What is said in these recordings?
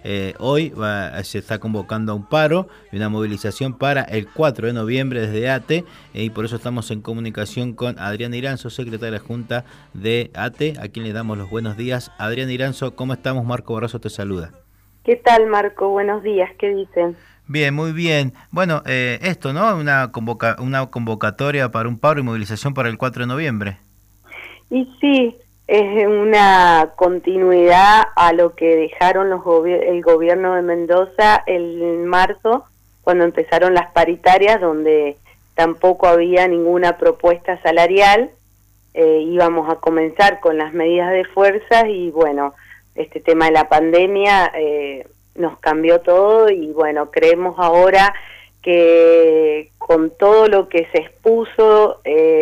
hoy se está convocando a un paro y una movilización para el 4 de noviembre desde ATE, y por eso estamos en comunicación con Adriana Iranzo, secretaria de la Junta de ATE, a quien le damos los buenos días. Adriana Iranzo, ¿cómo estamos? Marco Barroso te saluda. ¿Qué tal, Marco? Buenos días, ¿qué dicen? Bien, muy bien. Bueno, esto, ¿no? Una convocatoria para un paro y movilización para el 4 de noviembre. Y sí, es una continuidad a lo que dejaron el gobierno de Mendoza en marzo, cuando empezaron las paritarias, donde tampoco había ninguna propuesta salarial. Íbamos a comenzar con las medidas de fuerza y bueno, este tema de la pandemia nos cambió todo y bueno, creemos ahora que con todo lo que se expuso,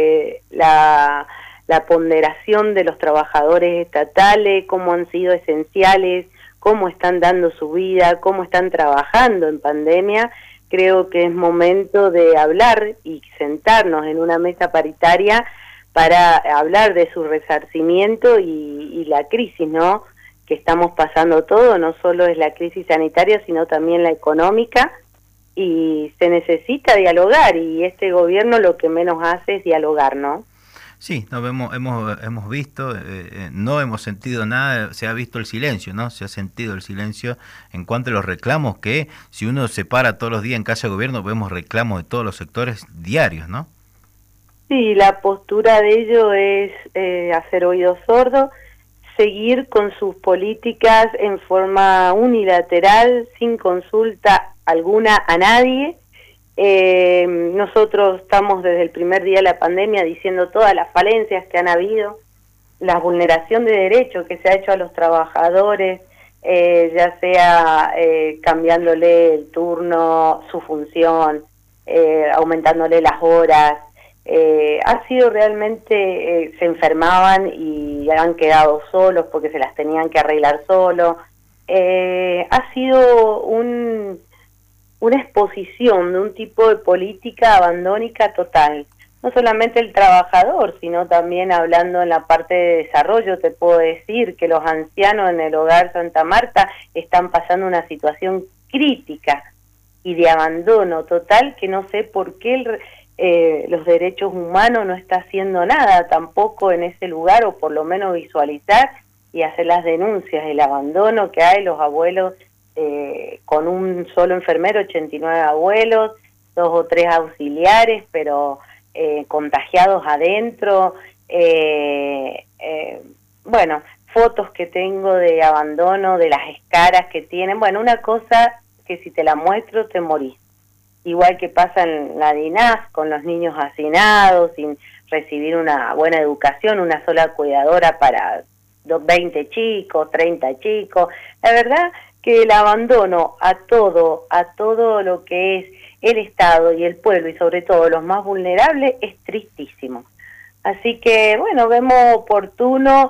la ponderación de los trabajadores estatales, cómo han sido esenciales, cómo están dando su vida, cómo están trabajando en pandemia, creo que es momento de hablar y sentarnos en una mesa paritaria para hablar de su resarcimiento y la crisis, ¿no?, que estamos pasando todo, no solo es la crisis sanitaria, sino también la económica, y se necesita dialogar, y este gobierno lo que menos hace es dialogar, ¿no? Sí, hemos visto, no hemos sentido nada, se ha visto el silencio, ¿no? Se ha sentido el silencio en cuanto a los reclamos que, si uno se para todos los días en casa de gobierno, vemos reclamos de todos los sectores diarios, ¿no? Sí, la postura de ellos es hacer oídos sordos, seguir con sus políticas en forma unilateral, sin consulta alguna a nadie. Nosotros estamos desde el primer día de la pandemia diciendo todas las falencias que han habido, la vulneración de derechos que se ha hecho a los trabajadores, ya sea cambiándole el turno, su función, aumentándole las horas. Ha sido realmente, se enfermaban y han quedado solos porque se las tenían que arreglar solos. Ha sido una exposición de un tipo de política abandónica total. No solamente el trabajador, sino también hablando en la parte de desarrollo, te puedo decir que los ancianos en el Hogar Santa Marta están pasando una situación crítica y de abandono total, que no sé por qué los derechos humanos no está haciendo nada tampoco en ese lugar, o por lo menos visualizar y hacer las denuncias del abandono que hay, los abuelos con un solo enfermero, 89 abuelos, 2 o 3 auxiliares, pero contagiados adentro. Bueno, fotos que tengo de abandono, de las escaras que tienen, bueno, una cosa que si te la muestro te morís. Igual que pasa en la DINAS, con los niños hacinados, sin recibir una buena educación, una sola cuidadora para 20 chicos, 30 chicos. La verdad que el abandono a todo lo que es el Estado y el pueblo, y sobre todo los más vulnerables, es tristísimo. Así que, bueno, vemos oportuno,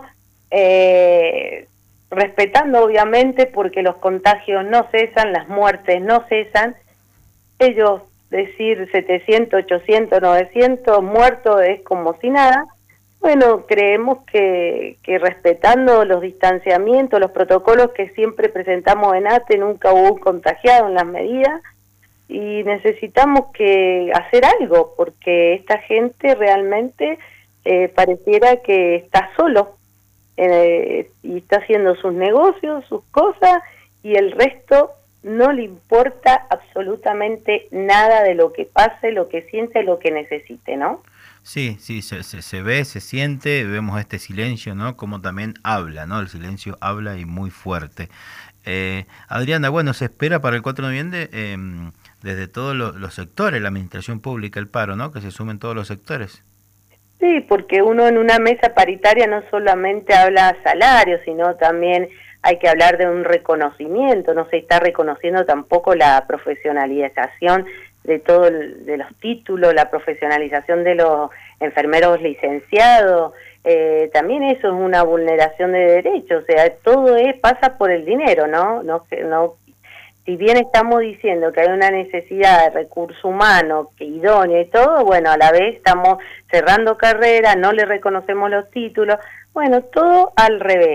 respetando obviamente, porque los contagios no cesan, las muertes no cesan. Ellos decir 700, 800, 900 muertos es como si nada. Bueno, creemos que respetando los distanciamientos, los protocolos que siempre presentamos en ATE, nunca hubo un contagiado en las medidas, y necesitamos que hacer algo, porque esta gente realmente pareciera que está solo, y está haciendo sus negocios, sus cosas, y el resto no le importa absolutamente nada de lo que pase, lo que siente, lo que necesite, ¿no? Sí, sí, se ve, se siente, vemos este silencio, ¿no? Como también habla, ¿no? El silencio habla y muy fuerte. Adriana, bueno, se espera para el 4 de noviembre desde todos los sectores, la administración pública, el paro, ¿no? Que se sumen todos los sectores. Sí, porque uno en una mesa paritaria no solamente habla salario, sino también hay que hablar de un reconocimiento. No se está reconociendo tampoco la profesionalización de de los títulos, la profesionalización de los enfermeros licenciados. También eso es una vulneración de derechos, o sea, todo pasa por el dinero, ¿no? Si bien estamos diciendo que hay una necesidad de recurso humano que idóneo y todo, bueno, a la vez estamos cerrando carreras, no le reconocemos los títulos, bueno, todo al revés.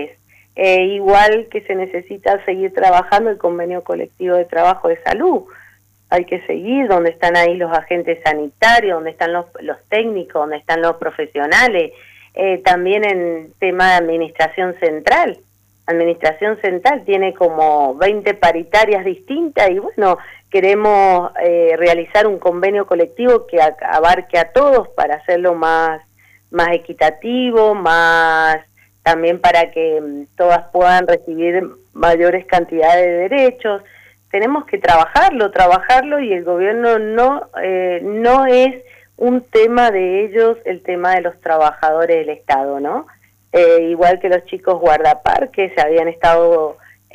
igual que se necesita seguir trabajando el convenio colectivo de trabajo de salud. Hay que seguir, donde están ahí los agentes sanitarios, donde están los técnicos, donde están los profesionales, también en tema de administración central. Administración central tiene como 20 paritarias distintas y bueno, queremos realizar un convenio colectivo que abarque a todos para hacerlo más equitativo, más también para que todas puedan recibir mayores cantidades de derechos. Tenemos que trabajarlo y el gobierno no es un tema de ellos, el tema de los trabajadores del Estado, ¿no? Igual que los chicos guardaparques se habían estado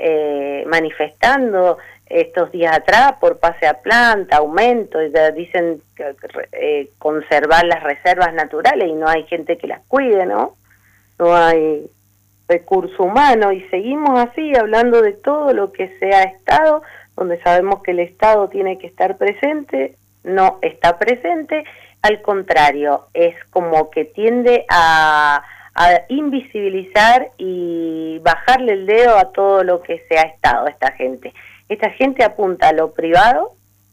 manifestando estos días atrás por pase a planta, aumento, dicen que, conservar las reservas naturales y no hay gente que las cuide, ¿no? No hay recurso humano y seguimos así hablando de todo lo que sea Estado, donde sabemos que el Estado tiene que estar presente, no está presente, al contrario, es como que tiende a invisibilizar y bajarle el dedo a todo lo que sea Estado, esta gente. Esta gente apunta a lo privado,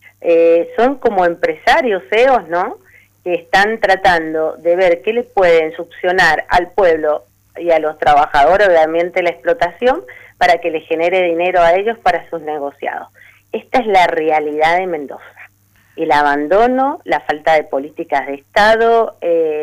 son como empresarios CEOs, ¿no? Que están tratando de ver qué le pueden succionar al pueblo y a los trabajadores, obviamente la explotación, para que le genere dinero a ellos para sus negociados. Esta es la realidad de Mendoza. El abandono, la falta de políticas de Estado,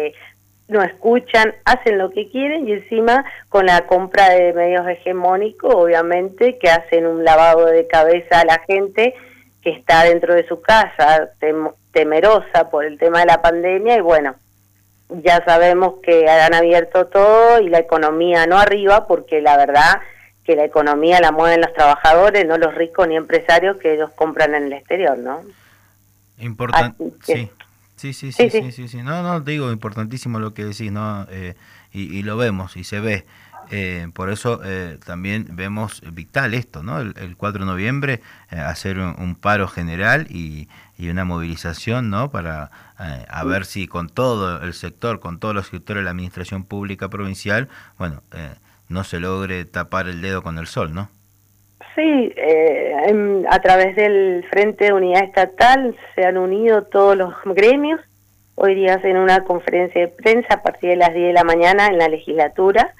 no escuchan, hacen lo que quieren y encima con la compra de medios hegemónicos, obviamente, que hacen un lavado de cabeza a la gente que está dentro de su casa, temerosa por el tema de la pandemia y bueno, ya sabemos que han abierto todo y la economía no arriba porque la verdad que la economía la mueven los trabajadores, no los ricos ni empresarios que ellos compran en el exterior, ¿no? Importante, sí. Sí. No, te digo, importantísimo lo que decís, ¿no? Y lo vemos y se ve. Por eso también vemos vital esto, ¿no? El 4 de noviembre hacer un paro general y una movilización, ¿no? Para a ver si con todo el sector, con todos los sectores de la administración pública provincial, bueno, no se logre tapar el dedo con el sol, ¿no? Sí, a través del Frente de Unidad Estatal se han unido todos los gremios. Hoy día hacen una conferencia de prensa a partir de las 10 de la mañana en la legislatura.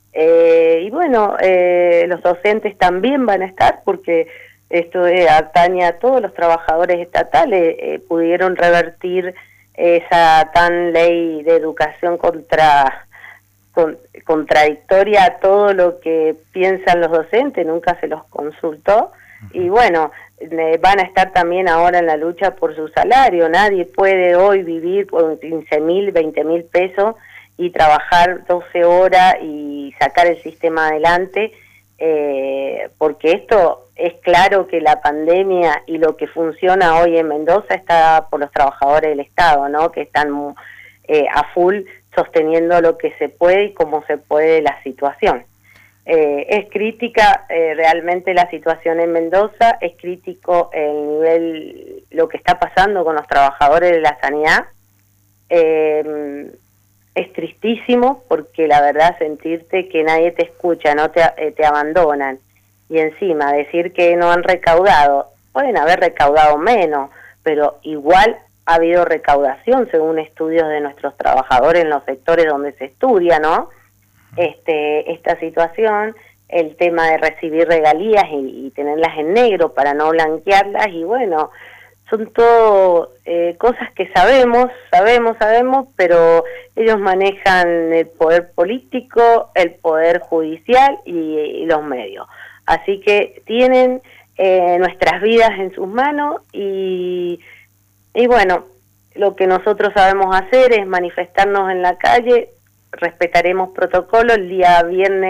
Y bueno, los docentes también van a estar porque esto atañe a todos los trabajadores estatales. Pudieron revertir esa tan ley de educación contradictoria a todo lo que piensan los docentes, nunca se los consultó y bueno, van a estar también ahora en la lucha por su salario. Nadie puede hoy vivir por 15.000, 20.000 pesos y trabajar 12 horas y sacar el sistema adelante, porque esto es claro que la pandemia y lo que funciona hoy en Mendoza está por los trabajadores del Estado, ¿no? Que están a full sosteniendo lo que se puede y cómo se puede la situación. Es crítica realmente la situación en Mendoza, es crítico el nivel, lo que está pasando con los trabajadores de la sanidad. Es tristísimo porque la verdad sentirte que nadie te escucha, no te abandonan y encima decir que no han recaudado, pueden haber recaudado menos, pero igual ha habido recaudación según estudios de nuestros trabajadores en los sectores donde se estudia, ¿no? Esta situación, el tema de recibir regalías y tenerlas en negro para no blanquearlas y bueno, son todo cosas que sabemos, pero ellos manejan el poder político, el poder judicial y los medios. Así que tienen nuestras vidas en sus manos y bueno, lo que nosotros sabemos hacer es manifestarnos en la calle, respetaremos protocolo el día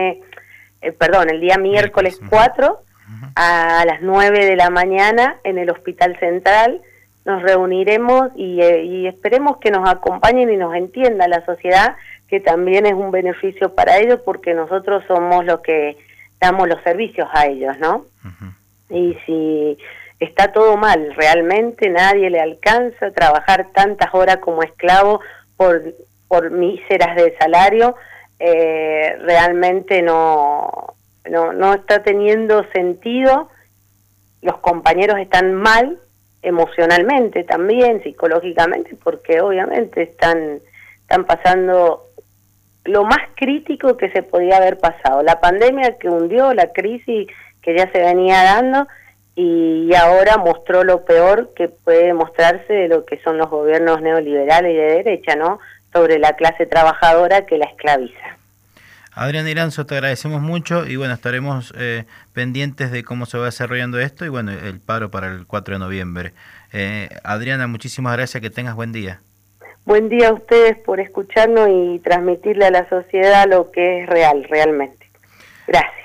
miércoles 4 a las 9 de la mañana en el Hospital Central. Nos reuniremos y esperemos que nos acompañen y nos entienda la sociedad, que también es un beneficio para ellos porque nosotros somos los que damos los servicios a ellos, ¿no? Y si está todo mal, realmente nadie le alcanza trabajar tantas horas como esclavo por míseras de salario, realmente no no está teniendo sentido. Los compañeros están mal emocionalmente también, psicológicamente, porque obviamente están pasando lo más crítico que se podía haber pasado. La pandemia que hundió, la crisis que ya se venía dando, y ahora mostró lo peor que puede mostrarse de lo que son los gobiernos neoliberales y de derecha, ¿no? Sobre la clase trabajadora que la esclaviza. Adriana Iranzo, te agradecemos mucho y bueno, estaremos pendientes de cómo se va desarrollando esto y bueno, el paro para el 4 de noviembre. Adriana, muchísimas gracias, que tengas buen día. Buen día a ustedes por escucharnos y transmitirle a la sociedad lo que es real, realmente. Gracias.